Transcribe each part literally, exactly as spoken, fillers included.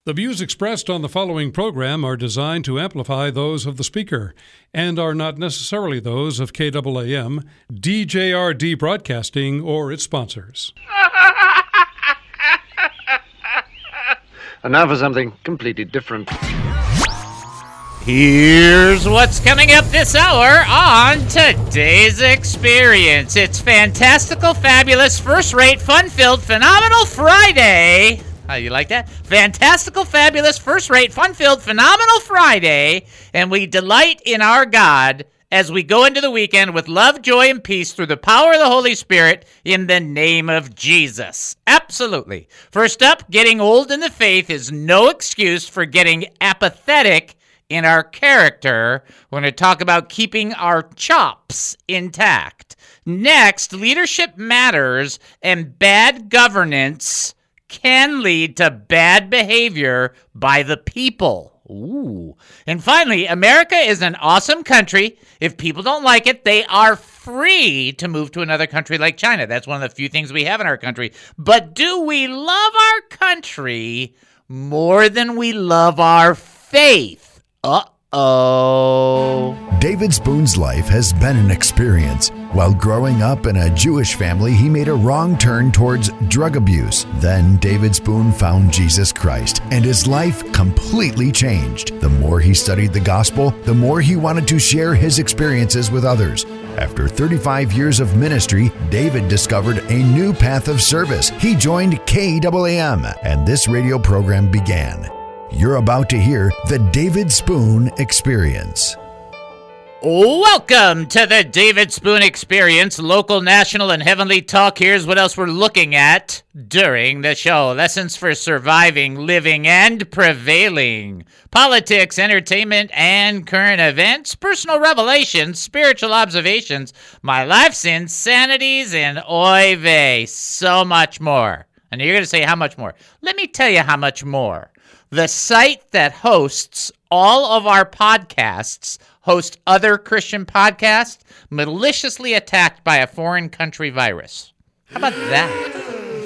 The views expressed on the following program are designed to amplify those of the speaker and are not necessarily those of K A A M, D J R D Broadcasting, or its sponsors. And now for something completely different. Here's what's coming up this hour on today's experience. It's fantastical, fabulous, first-rate, fun-filled, phenomenal Friday. How you like that? Fantastical, fabulous, first-rate, fun-filled, phenomenal Friday. And we delight in our God as we go into the weekend with love, joy, and peace through the power of the Holy Spirit in the name of Jesus. Absolutely. First up, getting old in the faith is no excuse for getting apathetic in our character. We're going to talk about keeping our chops intact. Next, leadership matters, and bad governance can lead to bad behavior by the people. Ooh. And finally, America is an awesome country. If people don't like it, they are free to move to another country like China. That's one of the few things we have in our country. But do we love our country more than we love our faith? Uh-oh. David Spoon's life has been an experience. While growing up in a Jewish family, he made a wrong turn towards drug abuse. Then David Spoon found Jesus Christ, and his life completely changed. The more he studied the gospel, the more he wanted to share his experiences with others. After thirty-five years of ministry, David discovered a new path of service. He joined K A A M, and this radio program began. You're about to hear the David Spoon Experience. Welcome to the David Spoon Experience, local, national, and heavenly talk. Here's what else we're looking at during the show. Lessons for surviving, living, and prevailing. Politics, entertainment, and current events. Personal revelations, spiritual observations, my life's insanities, and oy vey, so much more. And you're going to say, how much more? Let me tell you how much more. The site that hosts all of our podcasts, hosts other Christian podcasts, maliciously attacked by a foreign country virus. How about that?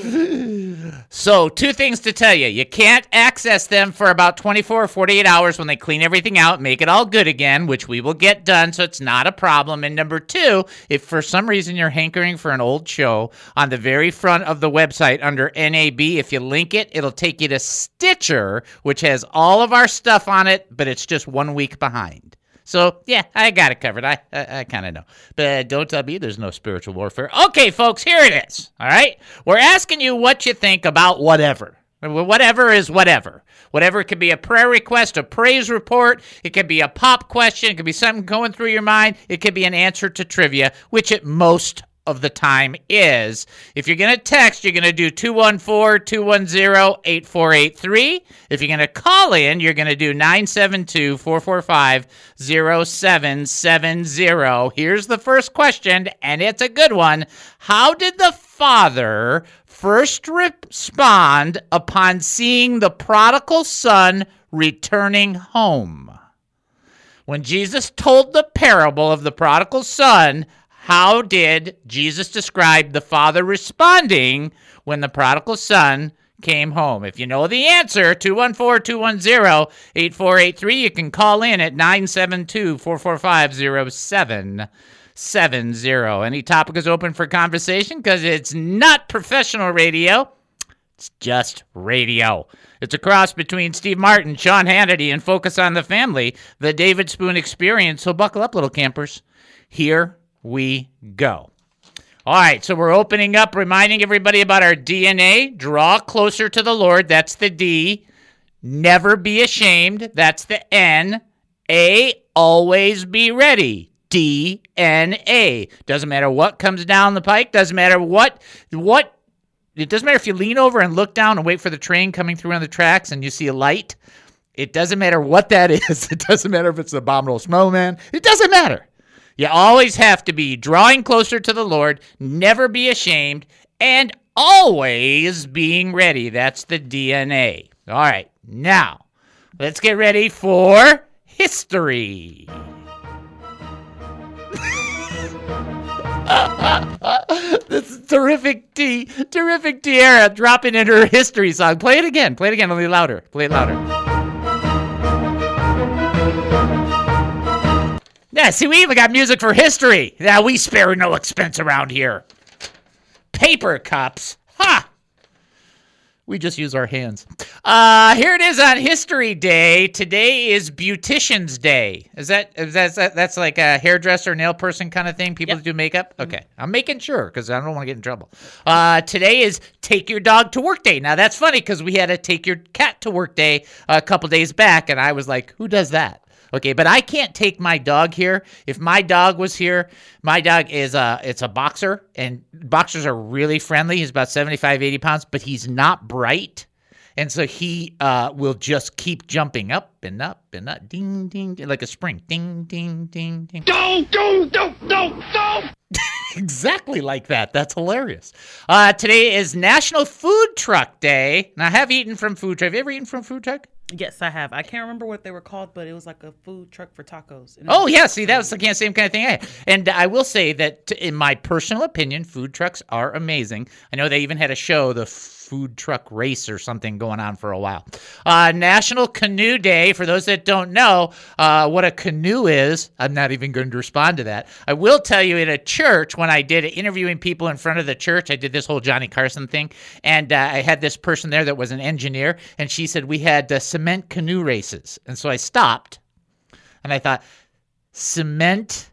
So, two things to tell you. You can't access them for about twenty-four or forty-eight hours when they clean everything out, make it all good again, which we will get done, so it's not a problem. And number two, if for some reason you're hankering for an old show, on the very front of the website under N A B, if you link it, it'll take you to Stitcher, which has all of our stuff on it, but it's just one week behind. So, yeah, I got it covered. I I, I kind of know. But don't tell me there's no spiritual warfare. Okay, folks, here it is. All right? We're asking you what you think about whatever. Whatever is whatever. Whatever. It could be a prayer request, a praise report. It could be a pop question. It could be something going through your mind. It could be an answer to trivia, which at most of the time is. If you're going to text, you're going to do two one four, two one zero, eight four eight three. If you're going to call in, you're going to do nine seven two, four four five, zero seven seven zero. Here's the first question, and it's a good one. How did the father first respond upon seeing the prodigal son returning home? When Jesus told the parable of the prodigal son, how did Jesus describe the father responding when the prodigal son came home? If you know the answer, two one four, two one zero, eight four eight three, you can call in at nine seven two, four four five, zero seven seven zero. Any topic is open for conversation because it's not professional radio. It's just radio. It's a cross between Steve Martin, Sean Hannity, and Focus on the Family, the David Spoon Experience. So buckle up, little campers. Here we go. All right, so we're opening up, reminding everybody about our D N A. Draw closer to the Lord. That's the D. Never be ashamed. That's the N. A, always be ready. D N A. Doesn't matter what comes down the pike. Doesn't matter what, what, it doesn't matter if you lean over and look down and wait for the train coming through on the tracks and you see a light. It doesn't matter what that is. It doesn't matter if it's the abominable snowman. It doesn't matter. You always have to be drawing closer to the Lord, never be ashamed, and always being ready. That's the D N A. All right, now, let's get ready for history. this Terrific T, Terrific Tierra dropping in her history song. Play it again. Play it again. A little louder. Play it louder. Yeah, see, we even got music for history. Yeah, we spare no expense around here. Paper cups. Ha! We just use our hands. Uh, here it is on History Day. Today is Beautician's Day. Is that, is that, is that that's like a hairdresser, nail person kind of thing? People Yep. that do makeup? Okay. I'm making sure because I don't want to get in trouble. Uh, today is Take Your Dog to Work Day. Now, that's funny because we had a Take Your Cat to Work Day a couple days back, and I was like, who does that? Okay, but I can't take my dog here. If my dog was here, my dog is a, it's a boxer, and boxers are really friendly. He's about seventy-five, eighty pounds, but he's not bright. And so he uh, will just keep jumping up and up and up, ding, ding, ding, like a spring. Ding, ding, ding, ding. Don't, don't, don't, don't, don't! Exactly like that. That's hilarious. Uh, today is National Food Truck Day. Now, I have eaten from food truck. Have you ever eaten from food truck? Yes, I have. I can't remember what they were called, but it was like a food truck for tacos. And it Oh, was- yeah. See, that was the kind of same kind of thing I had. And I will say that, t- in my personal opinion, food trucks are amazing. I know they even had a show, the food truck race or something going on for a while. Uh, National Canoe Day. For those that don't know uh, what a canoe is, I'm not even going to respond to that. I will tell you, in a church, when I did interviewing people in front of the church, I did this whole Johnny Carson thing. And uh, I had this person there that was an engineer. And she said, we had uh, cement canoe races. And so I stopped. And I thought, cement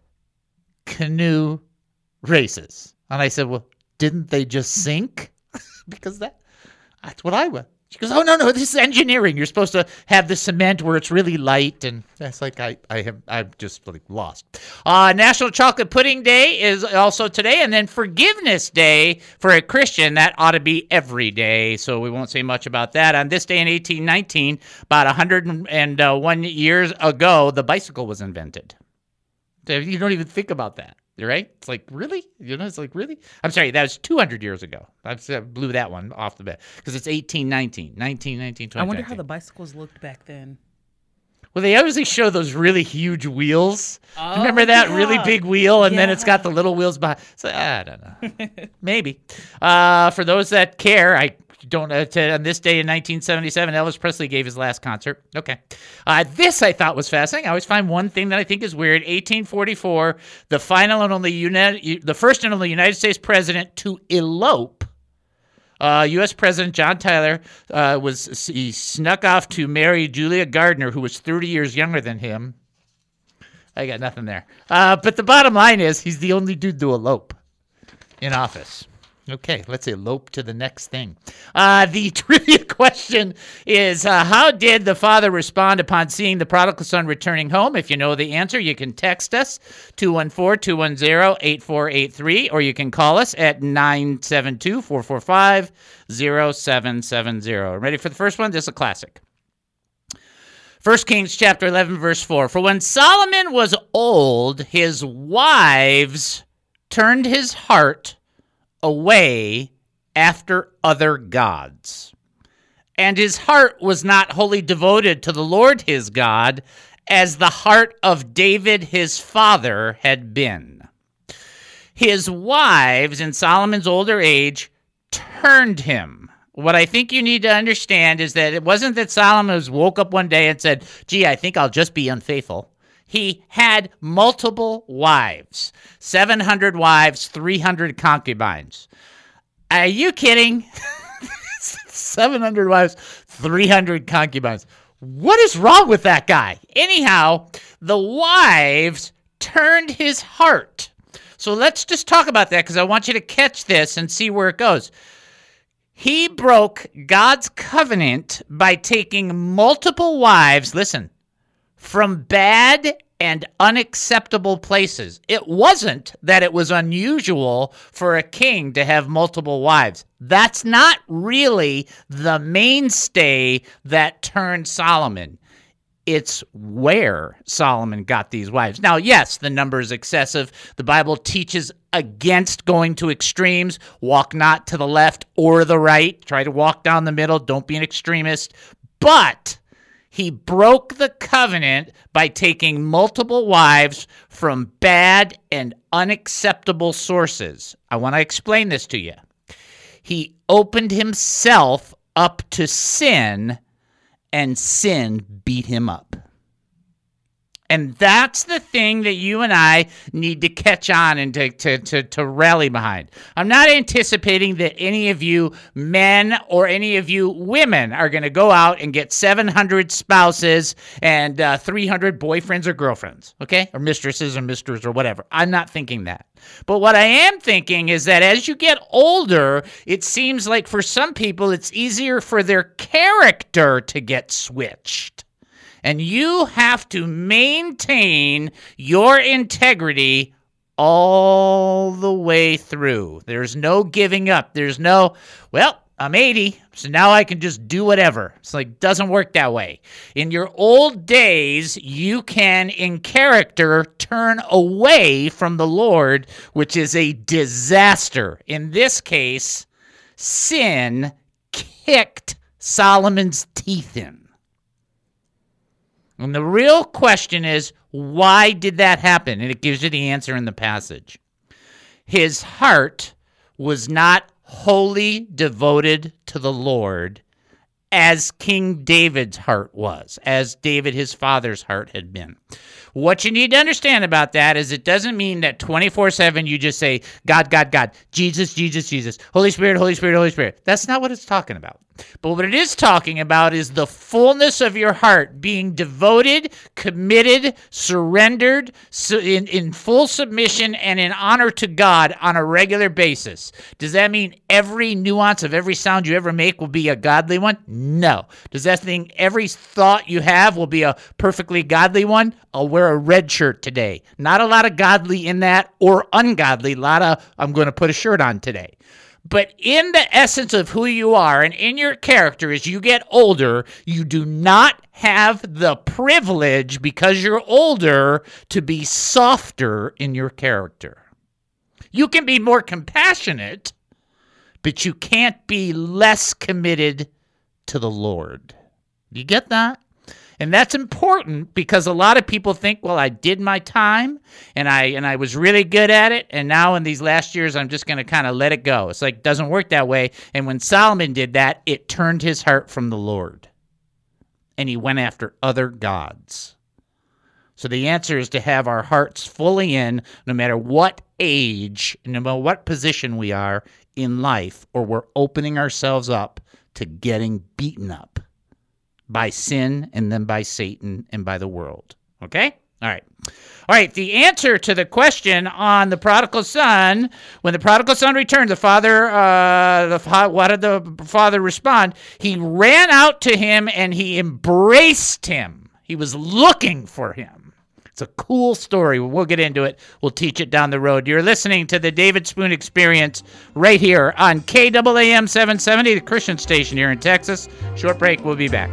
canoe races. And I said, well, didn't they just sink? Because that that's what I would. She goes, oh, no, no, this is engineering. You're supposed to have the cement where it's really light. And that's like, I, I have, I'm just like lost. Uh, National Chocolate Pudding Day is also today. And then Forgiveness Day for a Christian, that ought to be every day. So we won't say much about that. On this day in eighteen nineteen, about one hundred one years ago, the bicycle was invented. So you don't even think about that. Right? It's like, really? You know, it's like, really? I'm sorry, that was two hundred years ago. I blew that one off the bat because it's eighteen nineteen. nineteen nineteen, twenty. I wonder how the bicycles looked back then. Well, they obviously show those really huge wheels. Oh, Remember that yeah. really big wheel, and then it's Yeah. got the little wheels behind. So, I don't know. Maybe. Uh, for those that care, I don't. Uh, to, on this day in nineteen seventy-seven, Elvis Presley gave his last concert. Okay. Uh, this I thought was fascinating. I always find one thing that I think is weird. eighteen forty-four, the final and only United, the first and only United States president to elope. Uh, U S President John Tyler uh, was he snuck off to marry Julia Gardner, who was thirty years younger than him. I got nothing there. Uh, but the bottom line is he's the only dude to elope in office. Okay, let's elope to the next thing. Uh, the trivia question is, uh, how did the father respond upon seeing the prodigal son returning home? If you know the answer, you can text us, two one four, two one zero, eight four eight three, or you can call us at nine seven two, four four five, zero seven seven zero. Ready for the first one? This is a classic. First Kings chapter eleven, verse four. For when Solomon was old, his wives turned his heart away after other gods. And his heart was not wholly devoted to the Lord his God, as the heart of David his father had been. His wives in Solomon's older age turned him. What I think you need to understand is that it wasn't that Solomon woke up one day and said, gee, I think I'll just be unfaithful. He had multiple wives, seven hundred wives, three hundred concubines. Are you kidding? seven hundred wives, three hundred concubines. What is wrong with that guy? Anyhow, the wives turned his heart. So let's just talk about that because I want you to catch this and see where it goes. He broke God's covenant by taking multiple wives, listen, from bad and unacceptable places. It wasn't that it was unusual for a king to have multiple wives. That's not really the mainstay that turned Solomon. It's where Solomon got these wives. Now, yes, the number is excessive. The Bible teaches against going to extremes. Walk not to the left or the right. Try to walk down the middle. Don't be an extremist. But He broke the covenant by taking multiple wives from bad and unacceptable sources. I want to explain this to you. He opened himself up to sin, and sin beat him up. And that's the thing that you and I need to catch on and to, to, to, to rally behind. I'm not anticipating that any of you men or any of you women are going to go out and get seven hundred spouses and uh, three hundred boyfriends or girlfriends, okay? Or mistresses or misters or whatever. I'm not thinking that. But what I am thinking is that as you get older, it seems like for some people it's easier for their character to get switched. And you have to maintain your integrity all the way through. There's no giving up. There's no, well, I'm eighty, so now I can just do whatever. It's like, doesn't work that way. In your old days, you can, in character, turn away from the Lord, which is a disaster. In this case, sin kicked Solomon's teeth in. And the real question is, why did that happen? And it gives you the answer in the passage. His heart was not wholly devoted to the Lord as King David's heart was, as David, his father's heart, had been. What you need to understand about that is it doesn't mean that twenty-four seven you just say, God, God, God, Jesus, Jesus, Jesus, Holy Spirit, Holy Spirit, Holy Spirit. That's not what it's talking about. But what it is talking about is the fullness of your heart being devoted, committed, surrendered, in, in full submission and in honor to God on a regular basis. Does that mean every nuance of every sound you ever make will be a godly one? No. Does that mean every thought you have will be a perfectly godly one? I'll wear a red shirt today. Not a lot of godly in that or ungodly. A lot of, I'm going to put a shirt on today. But in the essence of who you are and in your character as you get older, you do not have the privilege, because you're older, to be softer in your character. You can be more compassionate, but you can't be less committed to the Lord. You get that? And that's important because a lot of people think, well, I did my time and I and I was really good at it, and now in these last years I'm just going to kind of let it go. It's like, it doesn't work that way. And when Solomon did that, it turned his heart from the Lord, and he went after other gods. So the answer is to have our hearts fully in, no matter what age, no matter what position we are in life, or we're opening ourselves up to getting beaten up by sin and then by Satan and by the world. Okay? All right. All right. The answer to the question on the prodigal son, when the prodigal son returned, the father, uh, the fa- what did the father respond? He ran out to him and he embraced him. He was looking for him. It's a cool story. We'll get into it. We'll teach it down the road. You're listening to the David Spoon Experience right here on K A A M seven seventy, the Christian station here in Texas. Short break. We'll be back.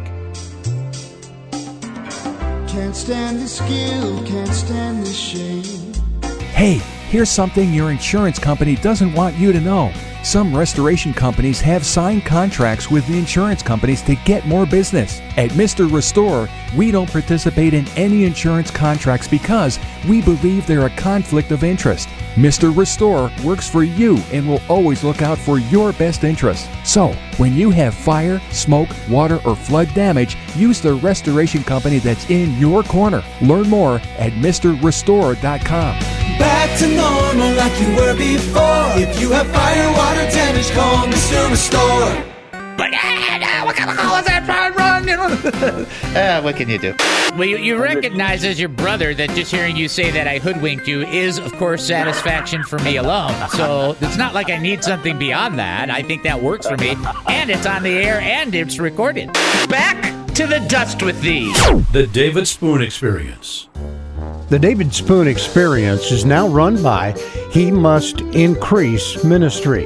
Can't stand the skill, can't stand the shame. Hey, here's something your insurance company doesn't want you to know. Some restoration companies have signed contracts with the insurance companies to get more business. At Mister Restore, we don't participate in any insurance contracts because we believe they're a conflict of interest. Mister Restore works for you and will always look out for your best interests. So, when you have fire, smoke, water, or flood damage, use the restoration company that's in your corner. Learn more at Mister Restore dot com. Back to normal like you were before. If you have fire, water damage, call Mister Restore. But uh, what kind of call is that? Run, run, uh, what can you do? Well, you, you recognize as your brother that just hearing you say that I hoodwinked you is, of course, satisfaction for me alone. So it's not like I need something beyond that. I think that works for me. And it's on the air and it's recorded. Back to the dust with thee. The David Spoon Experience. The David Spoon Experience is now run by He Must Increase Ministry.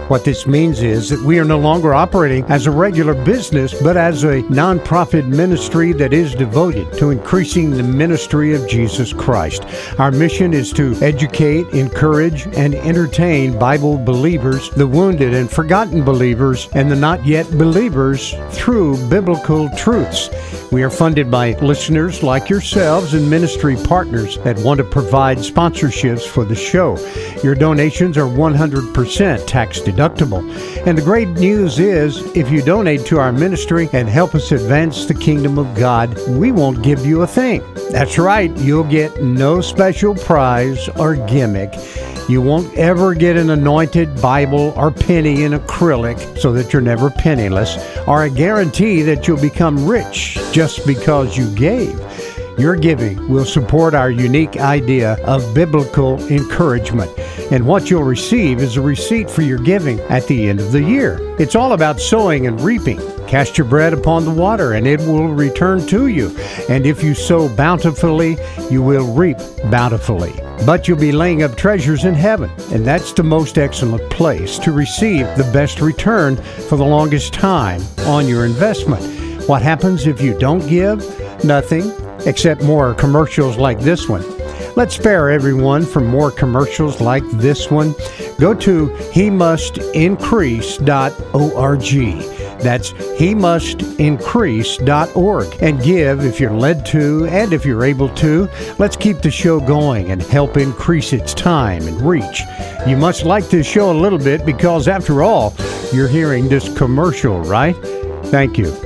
What this means is that we are no longer operating as a regular business, but as a nonprofit ministry that is devoted to increasing the ministry of Jesus Christ. Our mission is to educate, encourage, and entertain Bible believers, the wounded and forgotten believers, and the not yet believers through biblical truths. We are funded by listeners like yourselves and ministry partners that want to provide sponsorships for the show. Your donations are one hundred percent tax deductible. And the great news is, if you donate to our ministry and help us advance the kingdom of God, we won't give you a thing. That's right, you'll get no special prize or gimmick. You won't ever get an anointed Bible or penny in acrylic so that you're never penniless, or a guarantee that you'll become rich just because you gave. Your giving will support our unique idea of biblical encouragement. And what you'll receive is a receipt for your giving at the end of the year. It's all about sowing and reaping. Cast your bread upon the water, and it will return to you. And if you sow bountifully, you will reap bountifully. But you'll be laying up treasures in heaven, and that's the most excellent place to receive the best return for the longest time on your investment. What happens if you don't give? Nothing, except more commercials like this one. Let's spare everyone from more commercials like this one. Go to he must increase dot org. That's he must increase dot org, and give if you're led to and if you're able to. Let's keep the show going and help increase its time and reach. You must like this show a little bit because, after all, you're hearing this commercial, right? Thank you.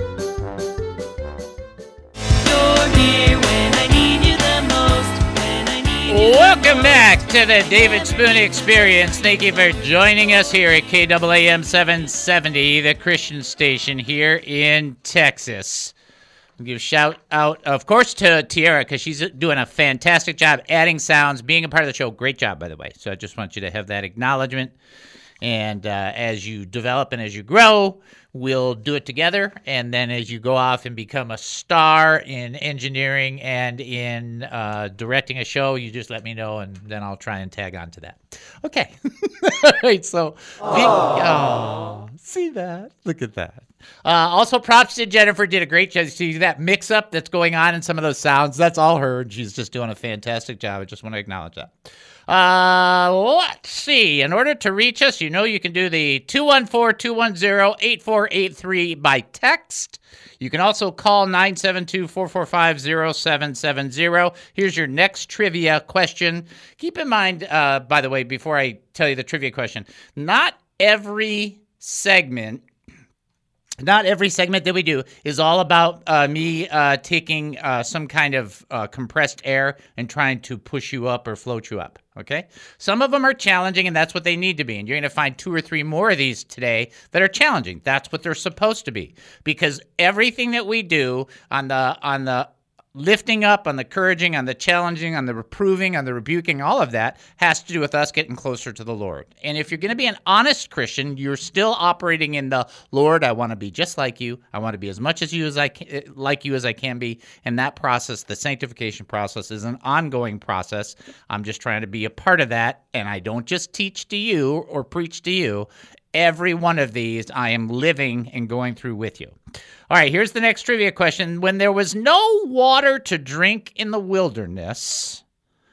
Welcome back to the David Spoon Experience. Thank you for joining us here at K A A M seven seventy, the Christian station here in Texas. I'll give a shout out, of course, to Tiara, because she's doing a fantastic job adding sounds, being a part of the show. Great job, by the way. So I just want you to have that acknowledgement. And uh, as you develop and as you grow, we'll do it together. And then as you go off and become a star in engineering and in uh, directing a show, you just let me know, and then I'll try and tag on to that. Okay. All right. So, oh, see that? Look at that. Uh, also, props to Jennifer. Did a great job. See that mix-up that's going on in some of those sounds? That's all her. She's just doing a fantastic job. I just want to acknowledge that. Uh, let's see. In order to reach us, you know you can do the two one four, two one zero, eight four eight three by text. You can also call nine seven two, four four five, zero seven seven zero. Here's your next trivia question. Keep in mind, uh, by the way, before I tell you the trivia question, not every segment Not every segment that we do is all about uh, me uh, taking uh, some kind of uh, compressed air and trying to push you up or float you up, okay? Some of them are challenging, and that's what they need to be. And you're going to find two or three more of these today that are challenging. That's what they're supposed to be, because everything that we do on the on the lifting up, on the encouraging, on the challenging, on the reproving, on the rebuking, all of that has to do with us getting closer to the Lord. And if you're going to be an honest Christian, you're still operating in the, Lord, I want to be just like you. I want to be as much as you as I can, like you as I can be. And that process, the sanctification process, is an ongoing process. I'm just trying to be a part of that. And I don't just teach to you or preach to you. Every one of these I am living and going through with you. All right, here's the next trivia question. When there was no water to drink in the wilderness,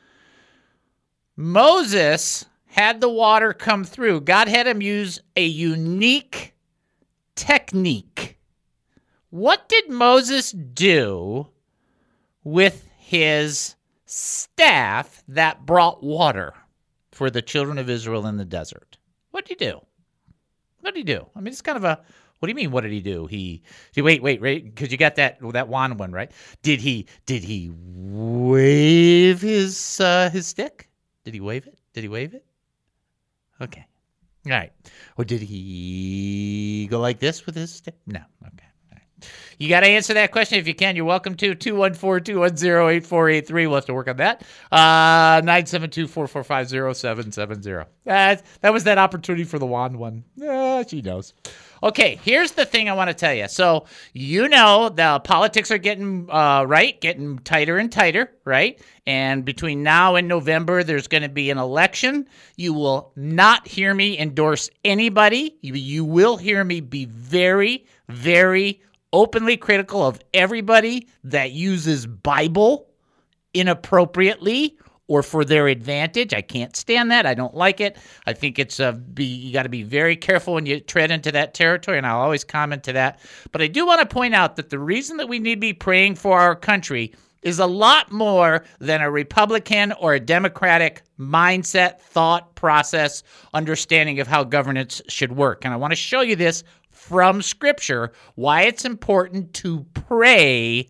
Moses had the water come through. God had him use a unique technique. What did Moses do with his staff that brought water for the children of Israel in the desert? What did he do? What did he do? I mean, it's kind of a, what do you mean, what did he do? He, wait, wait, wait, because you got that that wand one, right? Did he did he wave his uh, his stick? Did he wave it? Did he wave it? Okay. All right. Or did he go like this with his stick? No. Okay. All right. You got to answer that question if you can. You're welcome to. two one four, two one zero, eight four eight three. We'll have to work on that. Uh, nine seven two, four four five, zero seven seven zero. Uh, that was that opportunity for the wand one. Uh, she knows. Okay, here's the thing I want to tell you. So, you know, the politics are getting, uh, right, getting tighter and tighter, right? And between now and November, there's going to be an election. You will not hear me endorse anybody. You, you will hear me be very, very openly critical of everybody that uses Bible inappropriately or for their advantage. I can't stand that. I don't like it. I think it's a be you got to be very careful when you tread into that territory, and I'll always comment to that. But I do want to point out that the reason that we need to be praying for our country is a lot more than a Republican or a Democratic mindset, thought process, understanding of how governance should work. And I want to show you this from Scripture, why it's important to pray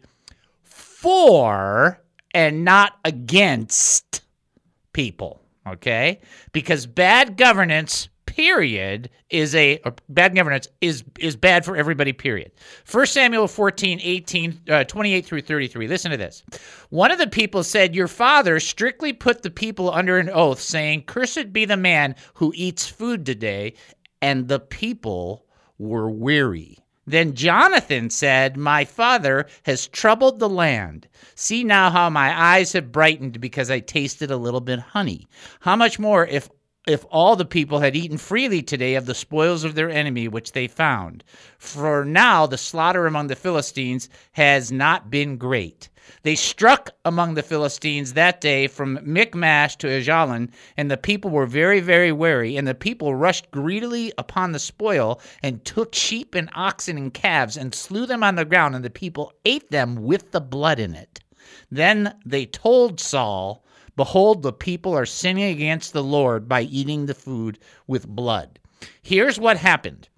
for and not against people, okay? Because bad governance, period, is a or bad governance is is bad for everybody, period. First Samuel fourteen, eighteen, uh, twenty-eight through thirty-three. Listen to this. One of the people said, "Your father strictly put the people under an oath, saying, 'Cursed be the man who eats food today,' and the people were weary." Then Jonathan said, "My father has troubled the land. See now how my eyes have brightened because I tasted a little bit of honey. How much more if if all the people had eaten freely today of the spoils of their enemy which they found. For now the slaughter among the Philistines has not been great. They struck among the Philistines that day from Michmash to Ajalon, and the people were very, very wary, and the people rushed greedily upon the spoil and took sheep and oxen and calves and slew them on the ground, and the people ate them with the blood in it. Then they told Saul, 'Behold, the people are sinning against the Lord by eating the food with blood.'" Here's what happened.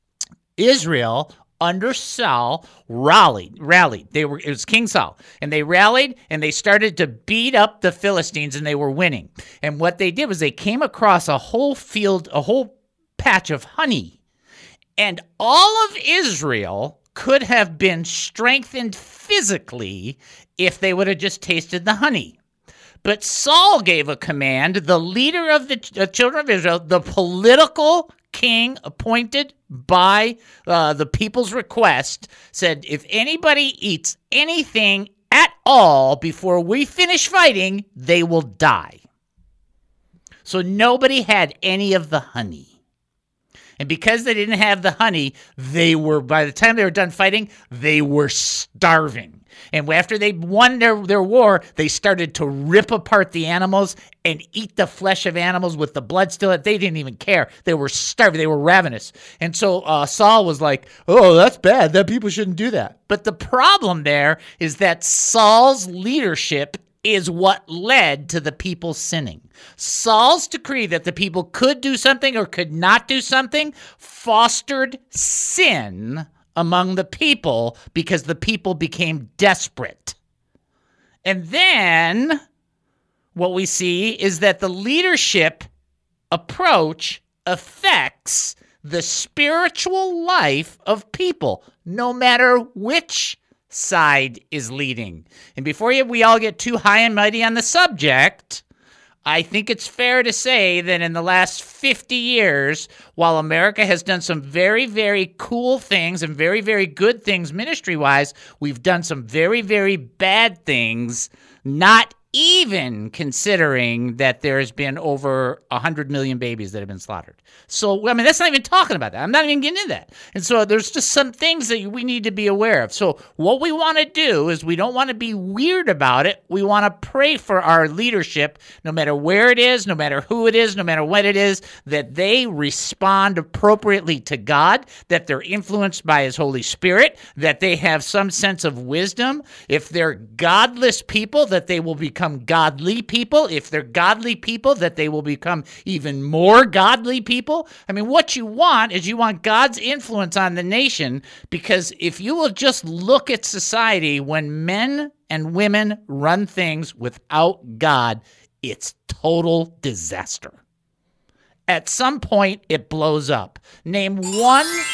Israel under Saul rallied, rallied. They were, it was King Saul, and they rallied and they started to beat up the Philistines, and they were winning. And what they did was they came across a whole field, a whole patch of honey, and all of Israel could have been strengthened physically if they would have just tasted the honey. But Saul gave a command, the leader of the uh, children of Israel, the political king appointed by uh, the people's request, said, "If anybody eats anything at all before we finish fighting, they will die." So nobody had any of the honey. And because they didn't have the honey, they were, by the time they were done fighting, they were starving. And after they won their, their war, they started to rip apart the animals and eat the flesh of animals with the blood still. They didn't even care. They were starving. They were ravenous. And so uh, Saul was like, "Oh, that's bad. That people shouldn't do that." But the problem there is that Saul's leadership is what led to the people sinning. Saul's decree that the people could do something or could not do something fostered sin among the people because the people became desperate. And then what we see is that the leadership approach affects the spiritual life of people, no matter which side is leading. And before we all get too high and mighty on the subject, I think it's fair to say that in the last fifty years, while America has done some very, very cool things and very, very good things ministry-wise, we've done some very, very bad things, not even considering that there's been over one hundred million babies that have been slaughtered. So, I mean, that's not even talking about that. I'm not even getting into that. And so there's just some things that we need to be aware of. So what we want to do is we don't want to be weird about it. We want to pray for our leadership, no matter where it is, no matter who it is, no matter what it is, that they respond appropriately to God, that they're influenced by His Holy Spirit, that they have some sense of wisdom. If they're godless people, that they will become godly people. If they're godly people, that they will become even more godly people. I mean, what you want is you want God's influence on the nation, because if you will just look at society, when men and women run things without God, it's total disaster. At some point, it blows up. Name one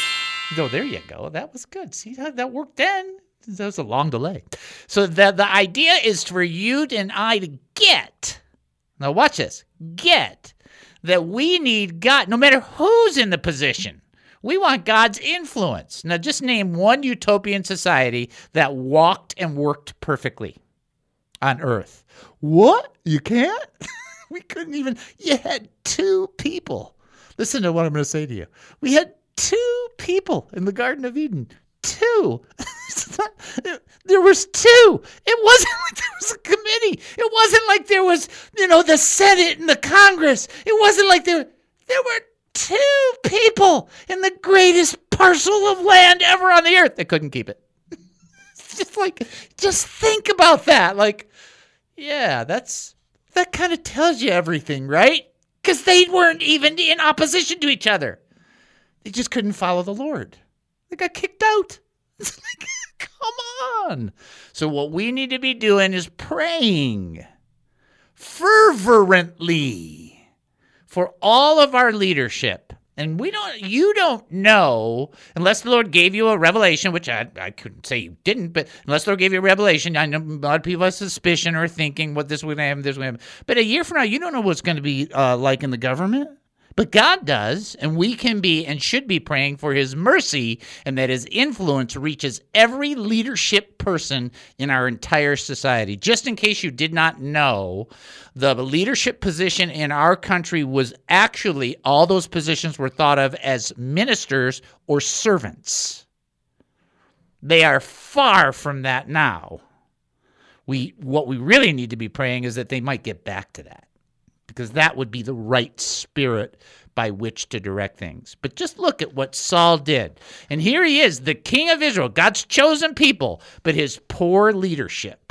No, there you go. That was good. See how that worked then? That was a long delay. So the, the idea is for you and I to get, now watch this, get that we need God, no matter who's in the position. We want God's influence. Now just name one utopian society that walked and worked perfectly on earth. What? You can't? We couldn't even, you had two people. Listen to what I'm going to say to you. We had two people in the Garden of Eden. Two. There was two. It wasn't like there was a committee. It wasn't like there was, you know, the Senate and the Congress. It wasn't like there, there were two people in the greatest parcel of land ever on the earth that couldn't keep it. It's just like, just think about that. Like, yeah, that's, that kind of tells you everything, right? Because they weren't even in opposition to each other. They just couldn't follow the Lord. They got kicked out. It's like, come on. So what we need to be doing is praying fervently for all of our leadership. And we don't, you don't know, unless the Lord gave you a revelation, which I, I couldn't say you didn't, but unless the Lord gave you a revelation, I know a lot of people have suspicion or thinking what this would happen, this would happen. But a year from now, you don't know what's going to be uh, like in the government. But God does, and we can be and should be praying for his mercy and that his influence reaches every leadership person in our entire society. Just in case you did not know, the leadership position in our country was actually, all those positions were thought of as ministers or servants. They are far from that now. We, what we really need to be praying is that they might get back to that, because that would be the right spirit by which to direct things. But just look at what Saul did. And here he is, the king of Israel, God's chosen people, but his poor leadership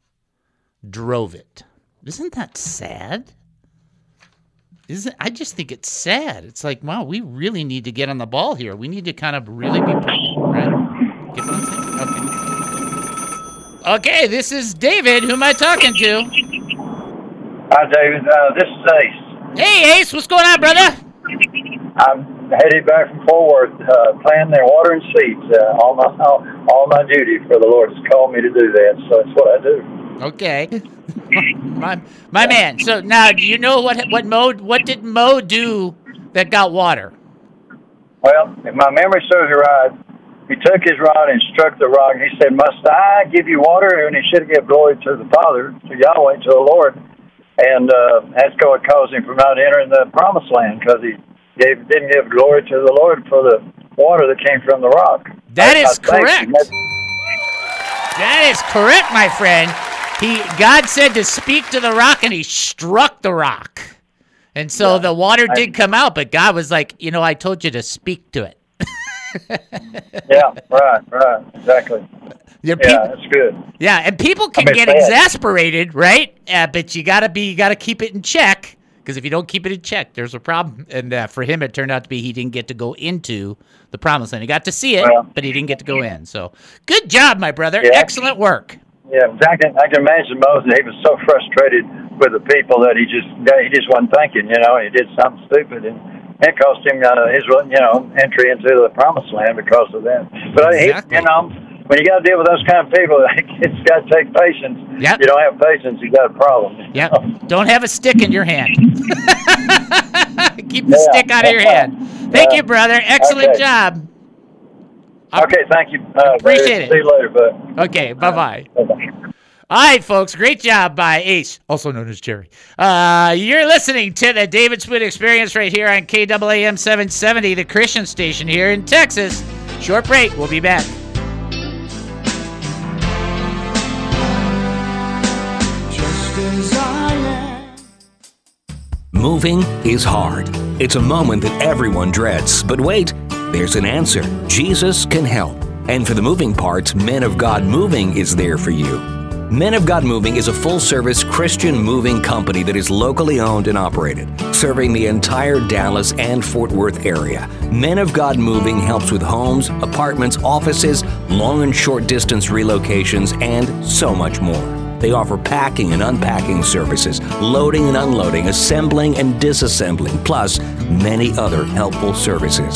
drove it. Isn't that sad? Isn't, I just think it's sad. It's like, wow, we really need to get on the ball here. We need to kind of really be praying, right? Get what I'm saying? Okay. Okay, this is David. Who am I talking to? Hi, David. Uh, this is Ace. Hey, Ace. What's going on, brother? I'm headed back from Fort Worth, uh, planting their water and seeds. Uh, all my all, all my duty for the Lord has called me to do that, so that's what I do. Okay, my my man. So now, do you know what what Mo what did Mo do that got water? Well, if my memory serves me right, he took his rod and struck the rock. He said, "Must I give you water?" And he should have given glory to the Father, to Yahweh, to the Lord. And uh, that's what caused him from not entering the promised land, because he gave, didn't give glory to the Lord for the water that came from the rock. That I, is I correct. That is correct, my friend. He God said to speak to the rock, and he struck the rock. And so yeah, the water I, did come out, but God was like, you know, I told you to speak to it. Yeah, right, right, exactly. Yeah, people, yeah, that's good. Yeah, and people can I mean, get bad. exasperated, right? Uh, but you gotta be, you gotta keep it in check, because if you don't keep it in check, there's a problem. And uh, for him, it turned out to be he didn't get to go into the promised land. He got to see it, well, but he didn't get to go in. So, good job, my brother. Yeah. Excellent work. Yeah, I can, I can imagine Moses. He was so frustrated with the people that he just he just wasn't thinking. You know, he did something stupid, and it cost him uh, his you know entry into the promised land because of that. But exactly. he, you know. When you got to deal with those kind of people, it's got to take patience. Yep. You don't have patience, you got a problem. Yep. Don't have a stick in your hand. Keep the yeah, stick out of your hand. Thank uh, you, brother. Excellent okay. job. Okay, thank you. Uh, Appreciate it. See you later, bud. Okay, bye-bye. Uh, bye-bye. All right, folks, great job by Ace, also known as Jerry. Uh, you're listening to the David Spoon Experience right here on K A A M seven seventy, the Christian station here in Texas. Short break. We'll be back. Moving is hard. It's a moment that everyone dreads. But wait, there's an answer. Jesus can help. And for the moving parts, Men of God Moving is there for you. Men of God Moving is a full-service Christian moving company that is locally owned and operated, serving the entire Dallas and Fort Worth area. Men of God Moving helps with homes, apartments, offices, long and short distance relocations, and so much more. They offer packing and unpacking services, loading and unloading, assembling and disassembling, plus many other helpful services.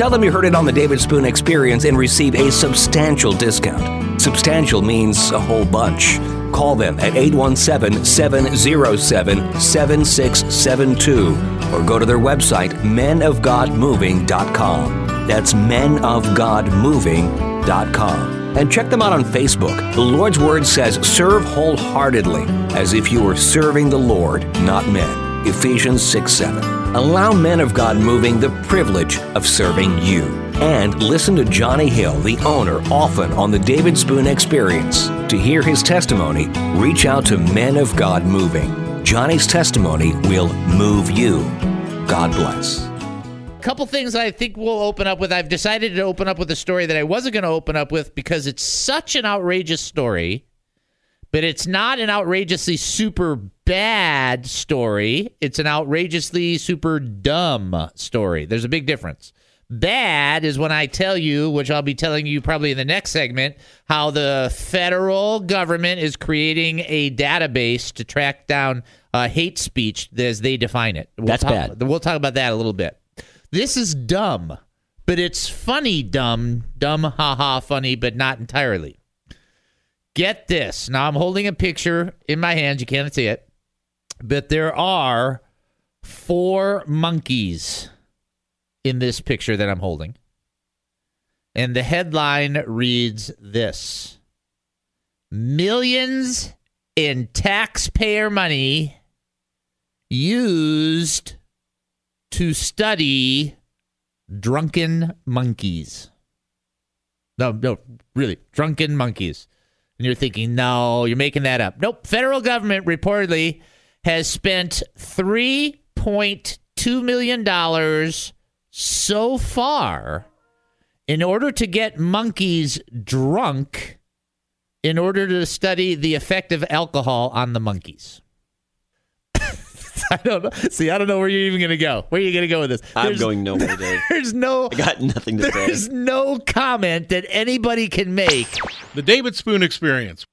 Tell them you heard it on the David Spoon Experience and receive a substantial discount. Substantial means a whole bunch. Call them at eight one seven, seven zero seven, seven six seven two or go to their website, men of god moving dot com. That's men of god moving dot com. And check them out on Facebook. The Lord's Word says, serve wholeheartedly, as if you were serving the Lord, not men. Ephesians six seven. Allow Men of God Moving the privilege of serving you. And listen to Johnny Hill, the owner, often on the David Spoon Experience. To hear his testimony, reach out to Men of God Moving. Johnny's testimony will move you. God bless. Couple things I think we'll open up with. I've decided to open up with a story that I wasn't going to open up with because it's such an outrageous story, but it's not an outrageously super bad story. It's an outrageously super dumb story. There's a big difference. Bad is when I tell you, which I'll be telling you probably in the next segment, how the federal government is creating a database to track down uh, hate speech as they define it. We'll That's talk, bad. We'll talk about that a little bit. This is dumb, but it's funny dumb. Dumb, haha, funny, but not entirely. Get this. Now, I'm holding a picture in my hand. You can't see it. But there are four monkeys in this picture that I'm holding. And the headline reads this: millions in taxpayer money used to study drunken monkeys. No, no, really, drunken monkeys. And you're thinking, no, you're making that up. Nope. Federal government reportedly has spent three point two million dollars so far in order to get monkeys drunk in order to study the effect of alcohol on the monkeys. I don't know. See, I don't know where you're even going to go. Where are you going to go with this? I'm There's, going nowhere, Dave. There's no... I got nothing to say. There's no comment that anybody can make. The David Spoon Experience.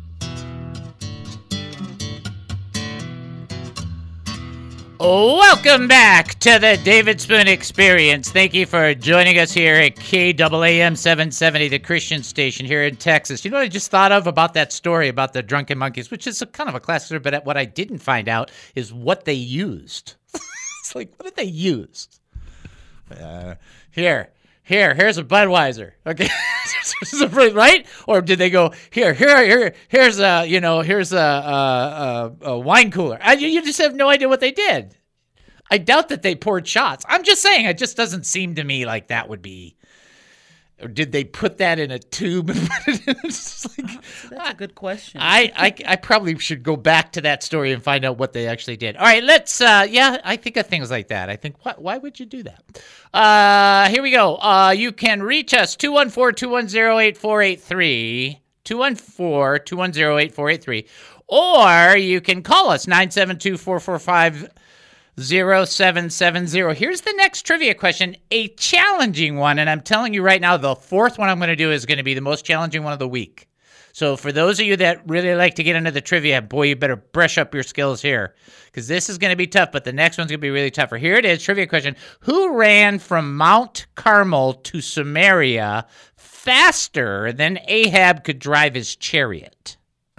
Welcome back to the David Spoon Experience. Thank you for joining us here at K A A M seven seventy, the Christian station here in Texas. You know what I just thought of about that story about the drunken monkeys, which is a kind of a classic story, but what I didn't find out is what they used. It's like, what did they use? Uh, here, here, here's a Budweiser. Okay, right? Or did they go here, here, here? Here's a, you know, here's a, a, a, a wine cooler. I, you just have no idea what they did. I doubt that they poured shots. I'm just saying, it just doesn't seem to me like that would be. Or did they put that in a tube and put it in? It's like, That's a good question. I, I I probably should go back to that story and find out what they actually did. All right, let's, uh, yeah, I think of things like that. I think, what, why would you do that? Uh, here we go. Uh, you can reach us, two one four, two one zero, eight four eight three, two one four, two one zero, eight four eight three, or you can call us, nine seven two, four four five, zero seven seven zero. Here's the next trivia question, a challenging one, and I'm telling you right now, the fourth one I'm going to do is going to be the most challenging one of the week. So for those of you that really like to get into the trivia, boy, you better brush up your skills here, because this is going to be tough, but the next one's going to be really tougher. Here it is, trivia question. Who ran from Mount Carmel to Samaria faster than Ahab could drive his chariot?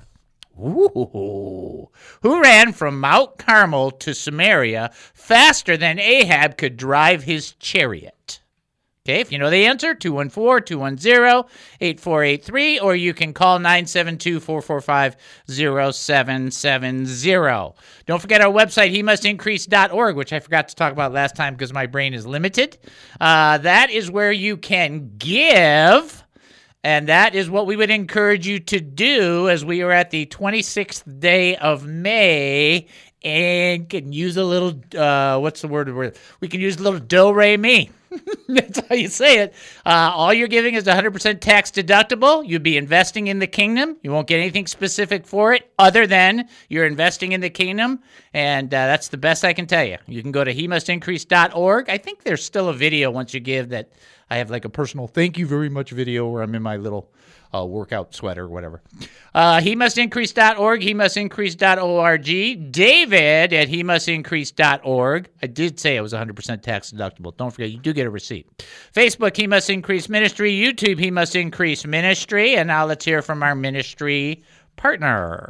Ooh. Who ran from Mount Carmel to Samaria faster than Ahab could drive his chariot? Okay, if you know the answer, two one four, two one zero, eight four eight three, or you can call nine seven two, four four five, zero seven seven zero. Don't forget our website, he must increase dot org, which I forgot to talk about last time because my brain is limited. Uh, that is where you can give, and that is what we would encourage you to do as we are at the twenty-sixth day of May, and can use a little, uh, what's the word? We can use a little do-re-mi. That's how you say it. Uh, all you're giving is one hundred percent tax deductible. You'll be investing in the kingdom. You won't get anything specific for it other than you're investing in the kingdom. And uh, that's the best I can tell you. You can go to he must increase dot org. I think there's still a video once you give that I have like a personal thank you very much video where I'm in my little a workout sweater or whatever. Uh, he must increase dot org, he must increase dot org. David at he must increase dot org. I did say it was one hundred percent tax deductible. Don't forget, you do get a receipt. Facebook, He Must Increase Ministry. YouTube, He Must Increase Ministry. And now let's hear from our ministry partner.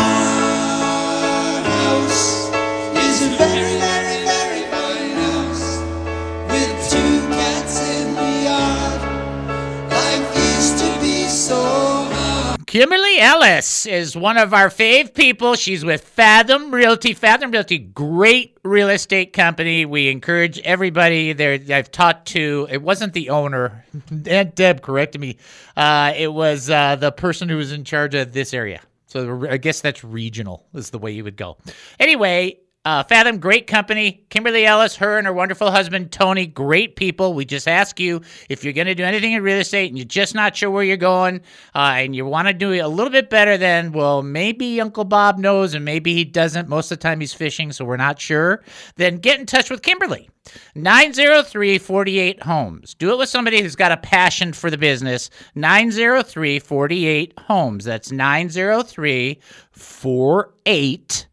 House is a very, very, very fine house with two cats in the yard. Life used to be so hard. Kimberly Ellis is one of our fave people. She's with Fathom Realty. Fathom Realty, great real estate company. We encourage everybody there. I've talked to, it wasn't the owner. Aunt Deb corrected me. Uh, it was uh, the person who was in charge of this area. So I guess that's regional is the way you would go. Anyway, uh, Fathom, great company. Kimberly Ellis, her and her wonderful husband, Tony, great people. We just ask you if you're going to do anything in real estate and you're just not sure where you're going uh, and you want to do it a little bit better than, well, maybe Uncle Bob knows and maybe he doesn't. Most of the time he's fishing, so we're not sure. Then get in touch with Kimberly. nine oh three, four eight, homes. Do it with somebody who's got a passion for the business. nine oh three, four eight, homes. That's nine oh three, four eight,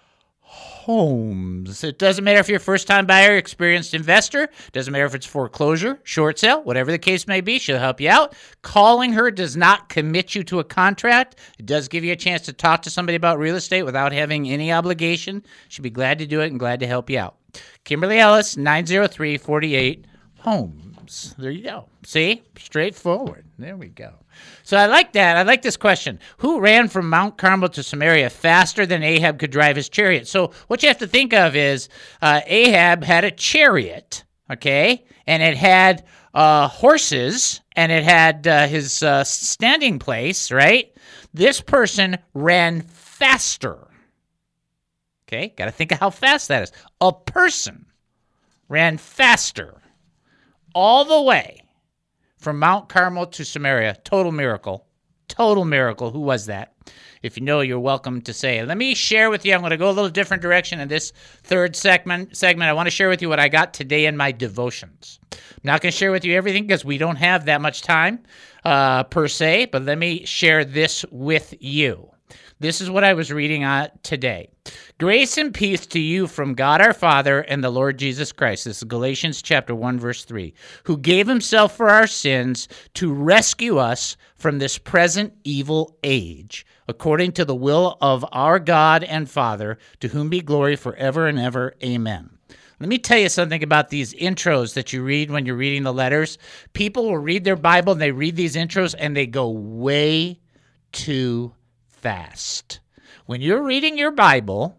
homes. It doesn't matter if you're a first-time buyer, experienced investor. Doesn't matter if it's foreclosure, short sale, whatever the case may be. She'll help you out. Calling her does not commit you to a contract. It does give you a chance to talk to somebody about real estate without having any obligation. She'll be glad to do it and glad to help you out. Kimberly Ellis, nine oh three, four eight, homes. There you go. See? Straightforward. There we go. So I like that. I like this question. Who ran from Mount Carmel to Samaria faster than Ahab could drive his chariot? So what you have to think of is uh, Ahab had a chariot, okay? And it had uh, horses, and it had uh, his uh, standing place, right? This person ran faster. Okay, got to think of how fast that is. A person ran faster all the way from Mount Carmel to Samaria. Total miracle. Total miracle. Who was that? If you know, you're welcome to say. Let me share with you. I'm going to go a little different direction in this third segment. Segment. I want to share with you what I got today in my devotions. I'm not going to share with you everything because we don't have that much time uh, per se, but let me share this with you. This is what I was reading on today. Grace and peace to you from God our Father and the Lord Jesus Christ. This is Galatians chapter one, verse three. Who gave himself for our sins to rescue us from this present evil age, according to the will of our God and Father, to whom be glory forever and ever. Amen. Let me tell you something about these intros that you read when you're reading the letters. People will read their Bible and they read these intros and they go way too fast. When you're reading your Bible,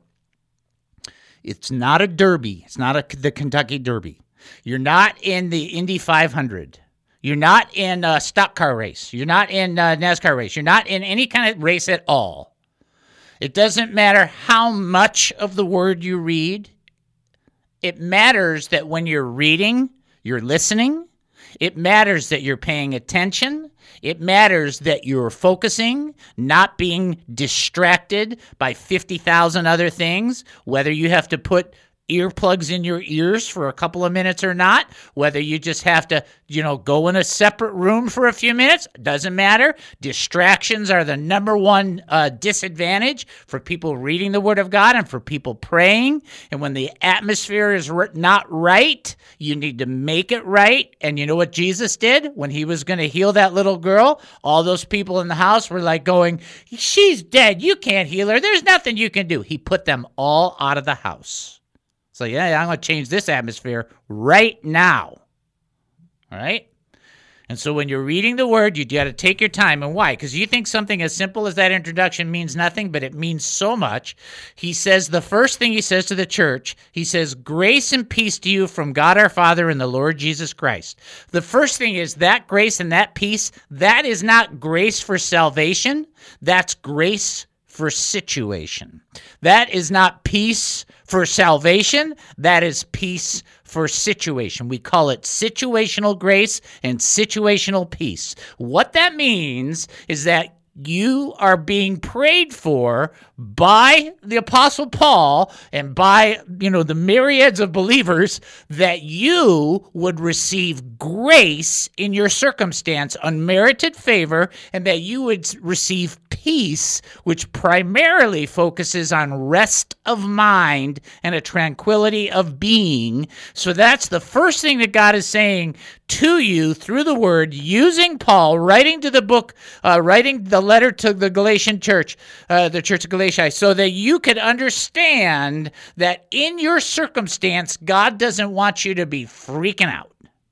it's not a derby. It's not a, the Kentucky Derby. You're not in the Indy five hundred. You're not in a stock car race. You're not in a NASCAR race. You're not in any kind of race at all. It doesn't matter how much of the word you read. It matters that when you're reading, you're listening. It matters that you're paying attention. It matters that you're focusing, not being distracted by fifty thousand other things, whether you have to put earplugs in your ears for a couple of minutes or not, whether you just have to, you know, go in a separate room for a few minutes, doesn't matter. Distractions are the number one uh, disadvantage for people reading the Word of God and for people praying. And when the atmosphere is not right, you need to make it right. And you know what Jesus did when he was going to heal that little girl? All those people in the house were like going, she's dead. You can't heal her. There's nothing you can do. He put them all out of the house. So, yeah, I'm going to change this atmosphere right now. All right? And so when you're reading the word, you got to take your time. And why? Because you think something as simple as that introduction means nothing, but it means so much. He says, the first thing he says to the church, he says, grace and peace to you from God our Father and the Lord Jesus Christ. The first thing is that grace and that peace, that is not grace for salvation. That's grace for situation. That is not peace for salvation. That is peace for situation. We call it situational grace and situational peace. What that means is that you are being prayed for by the Apostle Paul and by, you know, the myriads of believers that you would receive grace in your circumstance, unmerited favor, and that you would receive peace, which primarily focuses on rest of mind and a tranquility of being. So that's the first thing that God is saying to you through the word, using Paul, writing to the book, uh, writing the letter to the Galatian church, uh, the church of Galatia, so that you could understand that in your circumstance, God doesn't want you to be freaking out.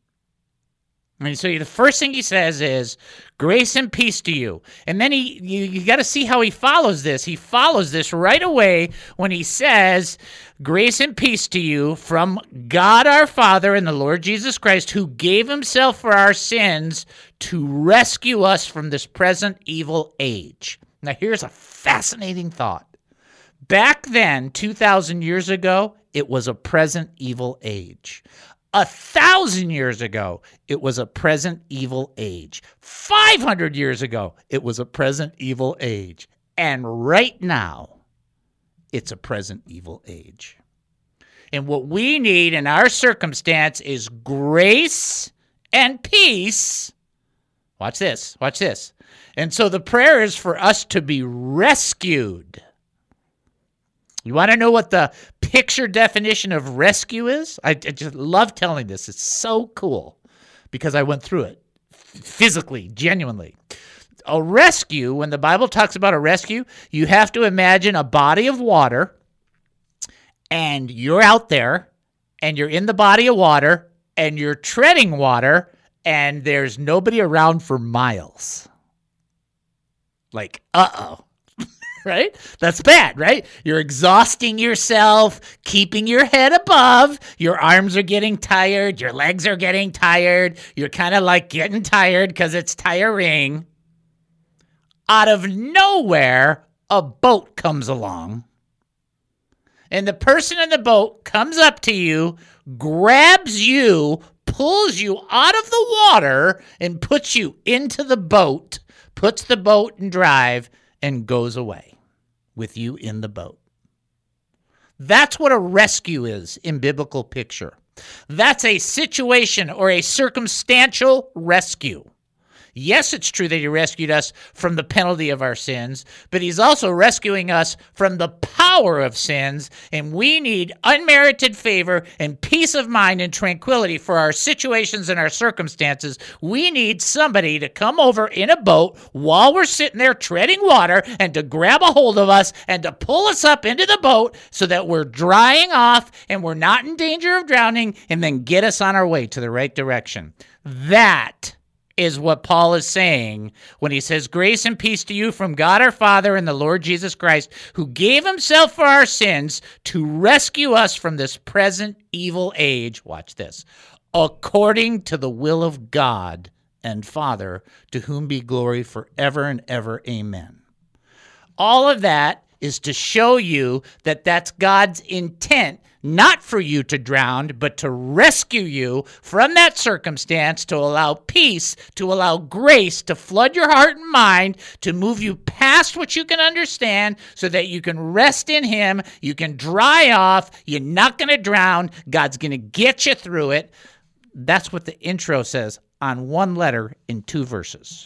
And so the first thing he says is, grace and peace to you. And then he, you, you got to see how he follows this. He follows this right away when he says, grace and peace to you from God our Father and the Lord Jesus Christ, who gave himself for our sins to rescue us from this present evil age. Now here's a fascinating thought. Back then, two thousand years ago, it was a present evil age. A thousand years ago, it was a present evil age. Five hundred years ago, it was a present evil age. And right now, it's a present evil age. And what we need in our circumstance is grace and peace. Watch this, watch this. And so the prayer is for us to be rescued. You want to know what the picture definition of rescue is? I, I just love telling this. It's so cool because I went through it physically, genuinely. A rescue, when the Bible talks about a rescue, you have to imagine a body of water, and you're out there, and you're in the body of water, and you're treading water, and there's nobody around for miles. Like, uh-oh. Right? That's bad, right? You're exhausting yourself, keeping your head above. Your arms are getting tired. Your legs are getting tired. You're kind of like getting tired because it's tiring. Out of nowhere, a boat comes along. And the person in the boat comes up to you, grabs you, pulls you out of the water, and puts you into the boat, puts the boat in drive, and goes away with you in the boat. That's what a rescue is in biblical picture. That's a situation or a circumstantial rescue. Yes, it's true that he rescued us from the penalty of our sins, but he's also rescuing us from the power of sins, and we need unmerited favor and peace of mind and tranquility for our situations and our circumstances. We need somebody to come over in a boat while we're sitting there treading water and to grab a hold of us and to pull us up into the boat so that we're drying off and we're not in danger of drowning, and then get us on our way to the right direction. That is what Paul is saying when he says, grace and peace to you from God our Father and the Lord Jesus Christ, who gave himself for our sins to rescue us from this present evil age. Watch this. According to the will of God and Father, to whom be glory forever and ever. Amen. All of that is to show you that that's God's intent, not for you to drown, but to rescue you from that circumstance, to allow peace, to allow grace to flood your heart and mind, to move you past what you can understand so that you can rest in him, you can dry off, you're not going to drown, God's going to get you through it. That's what the intro says on one letter in two verses.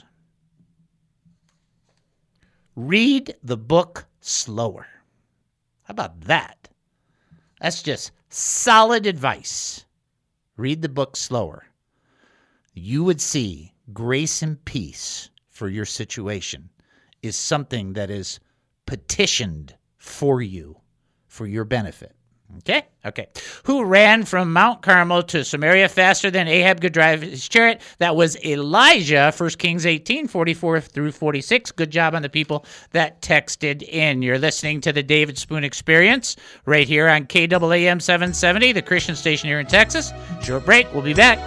Read the book slower. How about that? That's just solid advice. Read the book slower. You would see grace and peace for your situation is something that is petitioned for you, for your benefit. Okay? Okay. Who ran from Mount Carmel to Samaria faster than Ahab could drive his chariot? That was Elijah, First Kings eighteen, forty-four through forty-six. Good job on the people that texted in. You're listening to the David Spoon Experience right here on K A A M seven seventy, the Christian station here in Texas. Short break. We'll be back.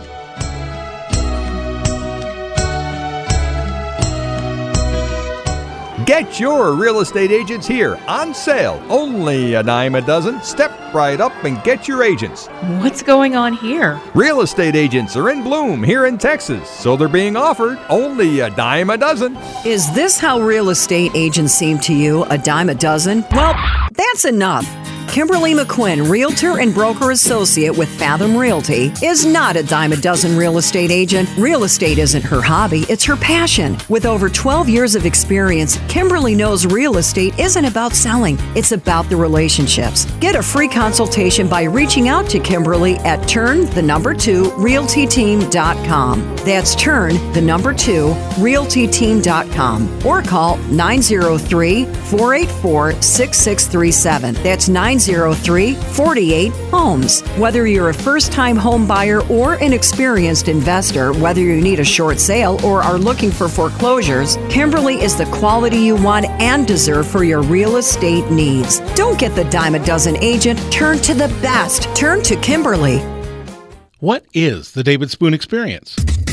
Get Get your real estate agents here on sale. Only a dime a dozen. Step right up and get your agents. What's going on here? Real estate agents are in bloom here in Texas, so they're being offered only a dime a dozen. Is this how real estate agents seem to you, a dime a dozen? Well, that's enough. Kimberly McQuinn, Realtor and Broker Associate with Fathom Realty, is not a dime a dozen real estate agent. Real estate isn't her hobby, it's her passion. With over twelve years of experience, Kimberly knows real estate isn't about selling, it's about the relationships. Get a free consultation by reaching out to Kimberly at turn the number two realty team dot com. That's turn the number two realty team dot com or call nine zero three, four eight four, six six three seven. That's nine zero three, four eight, homes. Whether you're a first-time home buyer or an experienced investor, whether you need a short sale or are looking for foreclosures, Kimberly is the quality you want and deserve for your real estate needs. Don't get the dime a dozen agent. Turn to the best. Turn to Kimberly. What is the David Spoon Experience?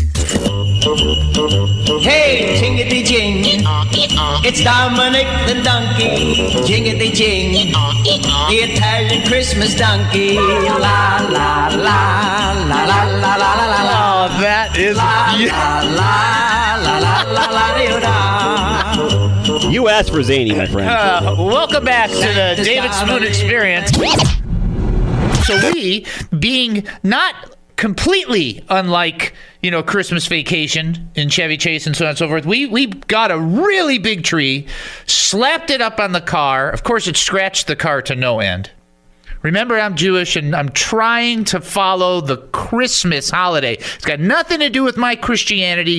Hey, jingity jing, it's Dominic the donkey, jingity jing, the Italian Christmas donkey, la la la la la la la la la la. Oh, that is la la la la la la la. You asked for zany, my friend. Uh, welcome back to the David Spoon Experience. So we, being not completely unlike, you know, Christmas Vacation in Chevy Chase and so on and so forth, we we got a really big tree, slapped it up on the car. Of course, it scratched the car to no end. Remember, I'm Jewish, and I'm trying to follow the Christmas holiday. It's got nothing to do with my Christianity.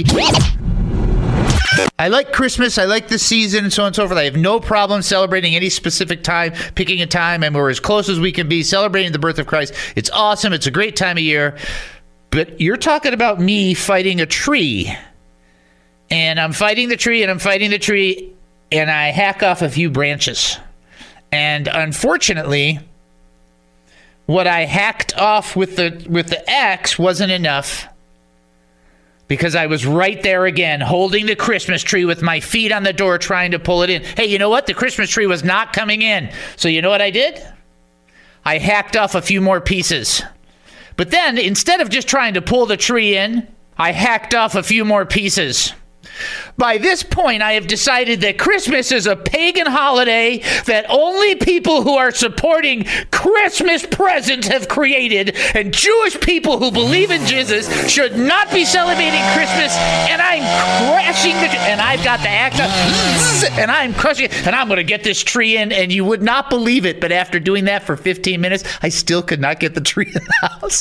I like Christmas. I like the season and so on and so forth. I have no problem celebrating any specific time, picking a time, and we're as close as we can be celebrating the birth of Christ. It's awesome. It's a great time of year. But you're talking about me fighting a tree. And I'm fighting the tree, and I'm fighting the tree, and I hack off a few branches. And unfortunately, what I hacked off with the with the axe wasn't enough. Because I was right there again, holding the Christmas tree with my feet on the door, trying to pull it in. Hey, you know what? The Christmas tree was not coming in. So you know what I did? I hacked off a few more pieces. But then, instead of just trying to pull the tree in, I hacked off a few more pieces. By this point, I have decided that Christmas is a pagan holiday that only people who are supporting Christmas presents have created, and Jewish people who believe in Jesus should not be celebrating Christmas, and I'm crashing the and I've got the axe up, and I'm crushing it, and I'm going to get this tree in, and you would not believe it, but after doing that for fifteen minutes, I still could not get the tree in the house.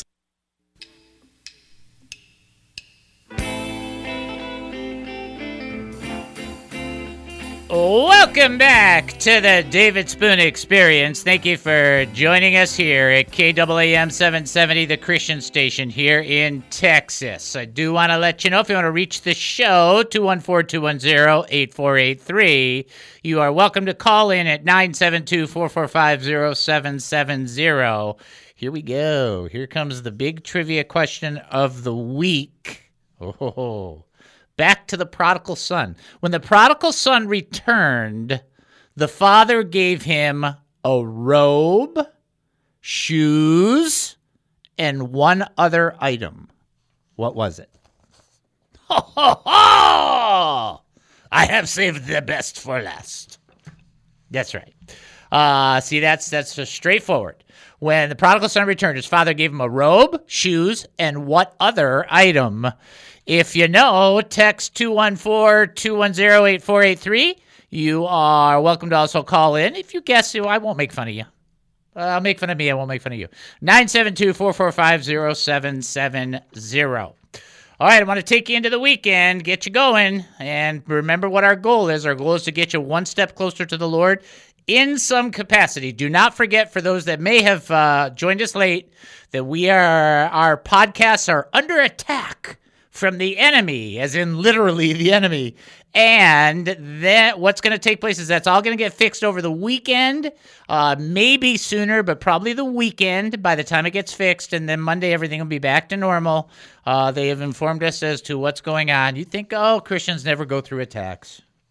Welcome back to the David Spoon Experience. Thank you for joining us here at K A A M seven seventy, the Christian station here in Texas. I do want to let you know, if you want to reach the show, two one four, two one zero, eight four eight three. You are welcome to call in at nine seven two, four four five, zero seven seven zero. Here we go. Here comes the big trivia question of the week. Oh, back to the prodigal son. When the prodigal son returned, the father gave him a robe, shoes, and one other item. What was it? Ho, ho, ho! I have saved the best for last. That's right. Uh, see, that's that's just straightforward. When the prodigal son returned, his father gave him a robe, shoes, and what other item? If you know, text two one four, two one zero, eight four eight three. You are welcome to also call in. If you guess, I won't make fun of you. Uh, I'll make fun of me. I won't make fun of you. nine seven two, four four five, zero seven seven zero. All right, I want to take you into the weekend, get you going, and remember what our goal is. Our goal is to get you one step closer to the Lord in some capacity. Do not forget, for those that may have uh, joined us late, that we are our podcasts are under attack from the enemy, as in literally the enemy. And then what's going to take place is that's all going to get fixed over the weekend, uh, maybe sooner, but probably the weekend by the time it gets fixed. And then Monday, everything will be back to normal. Uh, they have informed us as to what's going on. You think, oh, Christians never go through attacks.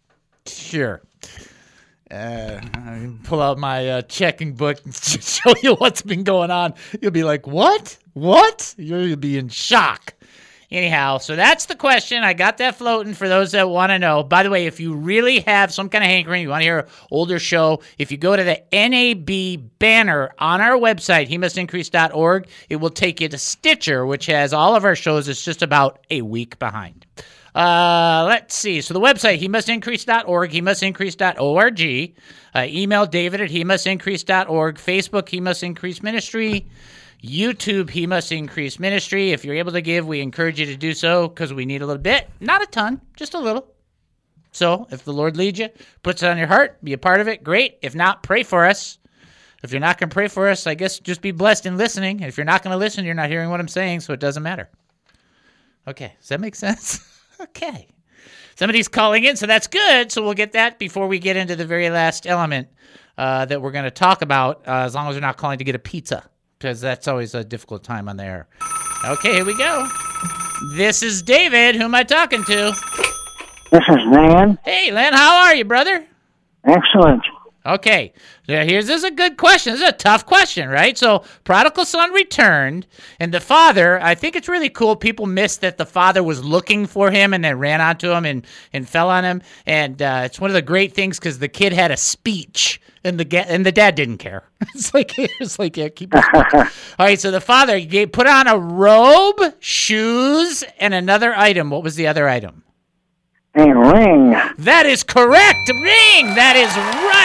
Sure. Uh, I pull out my uh, checking book and show you what's been going on. You'll be like, what? What? You'll be in shock. Anyhow, so that's the question. I got that floating for those that want to know. By the way, if you really have some kind of hankering, you want to hear an older show, if you go to the N A B banner on our website, he must increase dot org, it will take you to Stitcher, which has all of our shows. It's just about a week behind. Uh, let's see. So the website, he must increase dot org, he must increase dot org. Uh, email David at he must increase dot org. Facebook, He Must Increase Ministry. YouTube, He Must Increase Ministry. If you're able to give, we encourage you to do so because we need a little bit. Not a ton, just a little. So if the Lord leads you, puts it on your heart, be a part of it, great. If not, pray for us. If you're not going to pray for us, I guess just be blessed in listening. If you're not going to listen, you're not hearing what I'm saying, so it doesn't matter. Okay, does that make sense? Okay. Somebody's calling in, so that's good. So we'll get that before we get into the very last element uh, that we're going to talk about, uh, as long as they're not calling to get a pizza, because that's always a difficult time on the air. Okay, here we go. This is David. Who am I talking to? This is Len. Hey, Len, how are you, brother? Excellent. Okay, now here's this is a good question. This is a tough question, right? So, prodigal son returned, and the father, I think it's really cool. People miss that the father was looking for him and then ran onto him and, and fell on him. And uh, it's one of the great things because the kid had a speech, and the ga- and the dad didn't care. It's like, it's like yeah, keep it. All right, so the father gave, put on a robe, shoes, and another item. What was the other item? A ring. That is correct. Ring. That is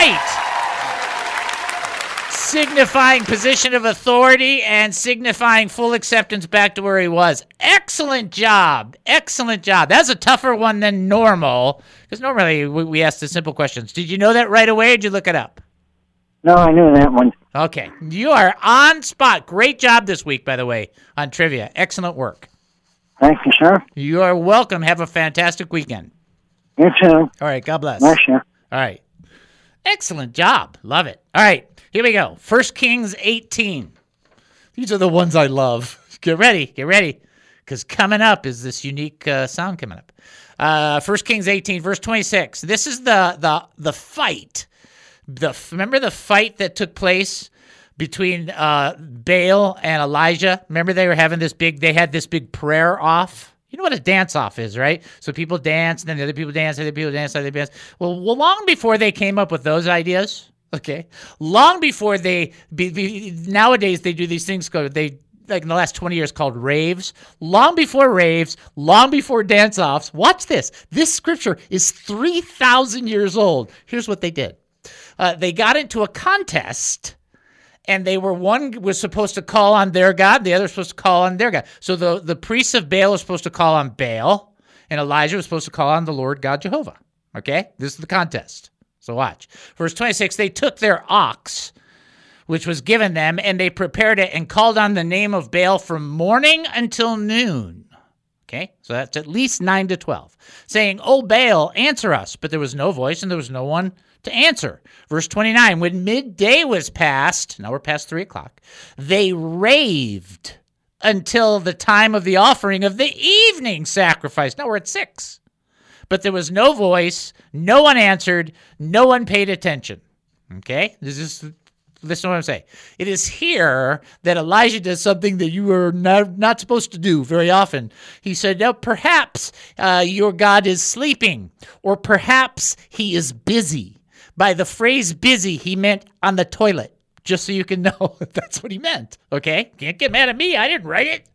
right. Signifying position of authority and signifying full acceptance back to where he was. Excellent job. Excellent job. That's a tougher one than normal, because normally we, we ask the simple questions. Did you know that right away, or did you look it up? No, I knew that one. Okay. You are on spot. Great job this week, by the way, on trivia. Excellent work. Thank you, sir. You are welcome. Have a fantastic weekend. You too. All right. God bless. Bless you. All right. Excellent job. Love it. All right. Here we go. First Kings eighteen. These are the ones I love. Get ready. Get ready. Because coming up is this unique uh, sound coming up. Uh, First Kings eighteen, verse twenty-six. This is the the the fight. The Remember the fight that took place between uh, Baal and Elijah? Remember they were having this big, they had this big prayer off? You know what a dance-off is, right? So people dance, and then the other people dance, other people dance, other people dance. Well, well, long before they came up with those ideas, okay, long before they, be, be, nowadays they do these things called, they, like in the last twenty years called raves. Long before raves, long before dance-offs, watch this. This scripture is three thousand years old. Here's what they did. Uh, they got into a contest, and they were one was supposed to call on their God, the other was supposed to call on their God. So the, the priests of Baal were supposed to call on Baal, and Elijah was supposed to call on the Lord God Jehovah. Okay? This is the contest. So watch. Verse twenty-six, they took their ox, which was given them, and they prepared it and called on the name of Baal from morning until noon. Okay? So that's at least nine to twelve. Saying, "O Baal, answer us." But there was no voice, and there was no one to answer. Verse twenty-nine, when midday was past, now we're past three o'clock, they raved until the time of the offering of the evening sacrifice. Now we're at six. But there was no voice, no one answered, no one paid attention. Okay? This is, listen to what I'm saying. It is here that Elijah does something that you are not, not supposed to do very often. He said, now perhaps uh, your God is sleeping, or perhaps he is busy. By the phrase busy, he meant on the toilet, just so you can know that's what he meant, okay? Can't get mad at me. I didn't write it.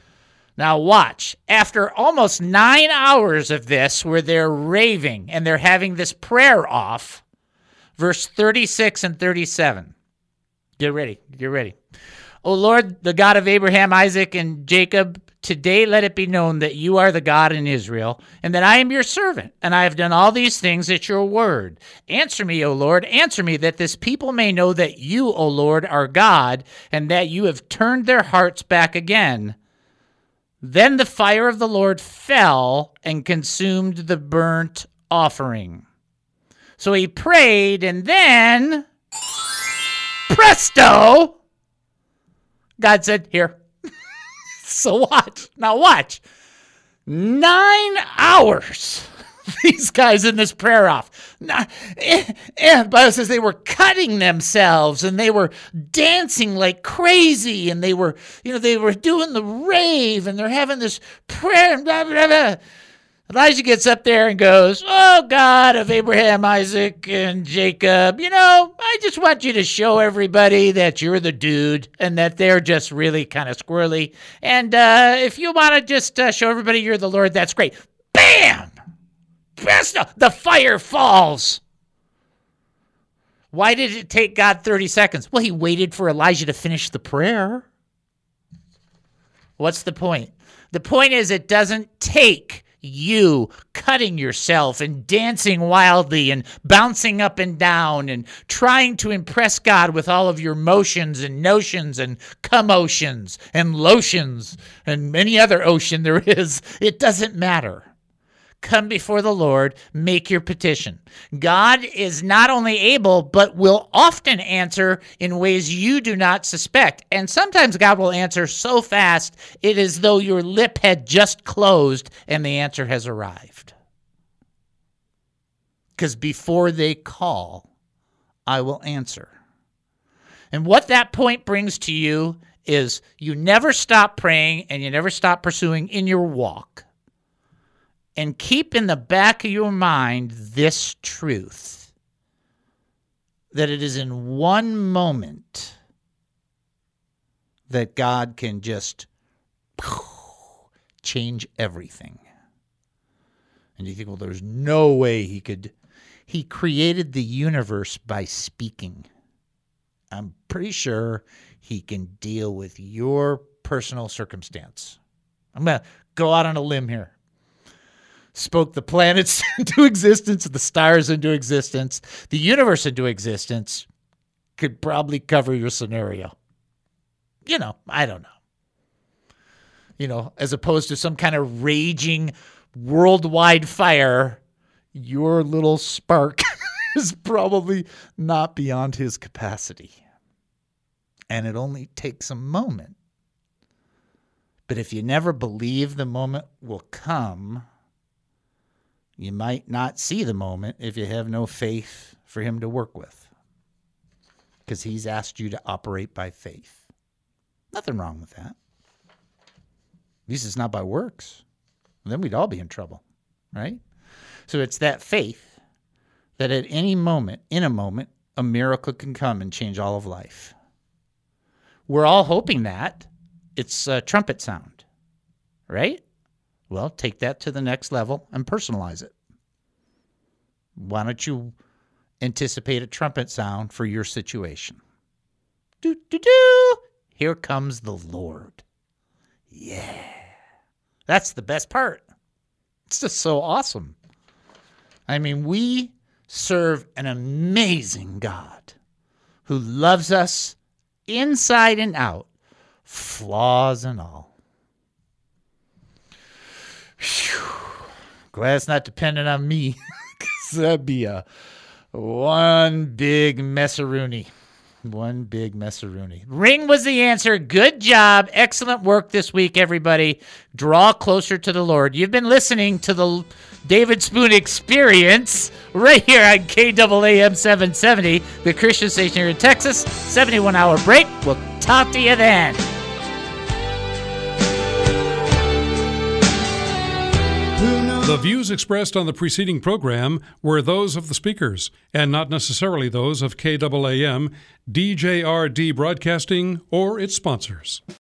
Now watch. After almost nine hours of this where they're raving and they're having this prayer off, verse thirty-six and thirty-seven. Get ready. Get ready. O Lord, the God of Abraham, Isaac, and Jacob, today let it be known that you are the God in Israel, and that I am your servant, and I have done all these things at your word. Answer me, O Lord, answer me, that this people may know that you, O Lord, are God, and that you have turned their hearts back again. Then the fire of the Lord fell and consumed the burnt offering. So he prayed, and then, presto, God said, here. So watch. Now watch. Nine hours. these guys in this prayer off. And the Bible says they were cutting themselves and they were dancing like crazy and they were, you know, they were doing the rave and they're having this prayer and blah, blah, blah. Elijah gets up there and goes, "Oh, God of Abraham, Isaac, and Jacob, you know, I just want you to show everybody that you're the dude and that they're just really kind of squirrely. And uh, if you want to just uh, show everybody you're the Lord, that's great." Bam! Presto! The fire falls. Why did it take God thirty seconds? Well, he waited for Elijah to finish the prayer. What's the point? The point is it doesn't take you cutting yourself and dancing wildly and bouncing up and down and trying to impress God with all of your motions and notions and commotions and lotions and any other ocean there is. It doesn't matter. Come before the Lord, make your petition. God is not only able, but will often answer in ways you do not suspect. And sometimes God will answer so fast, it is as though your lip had just closed and the answer has arrived. Because before they call, I will answer. And what that point brings to you is you never stop praying and you never stop pursuing in your walk. And keep in the back of your mind this truth, that it is in one moment that God can just change everything. And you think, well, there's no way he could. He created the universe by speaking. I'm pretty sure he can deal with your personal circumstance. I'm going to go out on a limb here. Spoke the planets into existence, the stars into existence, the universe into existence, could probably cover your scenario. You know, I don't know. You know, as opposed to some kind of raging worldwide fire, your little spark is probably not beyond his capacity. And it only takes a moment. But if you never believe the moment will come, you might not see the moment if you have no faith for him to work with. Because he's asked you to operate by faith. Nothing wrong with that. At least it's not by works. Then we'd all be in trouble, right? So it's that faith that at any moment, in a moment, a miracle can come and change all of life. We're all hoping that. It's a trumpet sound, right? Well, take that to the next level and personalize it. Why don't you anticipate a trumpet sound for your situation? Do, do, do. Here comes the Lord. Yeah. That's the best part. It's just so awesome. I mean, we serve an amazing God who loves us inside and out, flaws and all. Whew. Glad it's not dependent on me, because that'd be a one big mess-a-rooney. One big mess-a-rooney. Ring was the answer. Good job. Excellent work this week, everybody. Draw closer to the Lord. You've been listening to the David Spoon Experience right here on K A A M seven seventy, the Christian station here in Texas. seventy-one hour break. We'll talk to you then. The views expressed on the preceding program were those of the speakers and not necessarily those of K A A M, D J R D Broadcasting, or its sponsors.